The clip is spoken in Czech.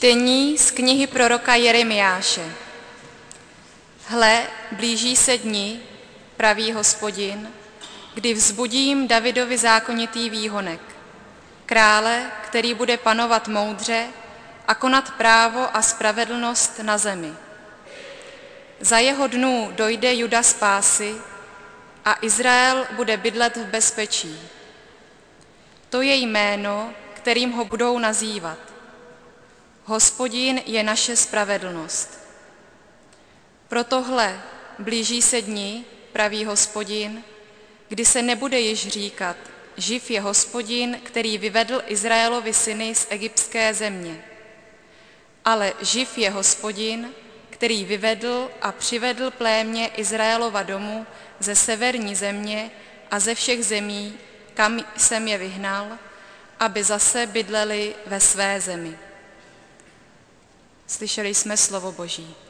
Čtení z knihy proroka Jeremiáše. Hle, blíží se dni, praví Hospodin, kdy vzbudím Davidovi zákonitý výhonek, krále, který bude panovat moudře a konat právo a spravedlnost na zemi. Za jeho dnů dojde Juda spásy a Izrael bude bydlet v bezpečí. To je jméno, kterým ho budou nazývat. Hospodin je naše spravedlnost. Proto hle, blíží se dni, praví Hospodin, kdy se nebude již říkat, živ je Hospodin, který vyvedl Izraelovi syny z egyptské země. Ale živ je Hospodin, který vyvedl a přivedl plémě Izraelova domu ze severní země a ze všech zemí, kam jsem je vyhnal, aby zase bydleli ve své zemi. Slyšeli jsme slovo Boží.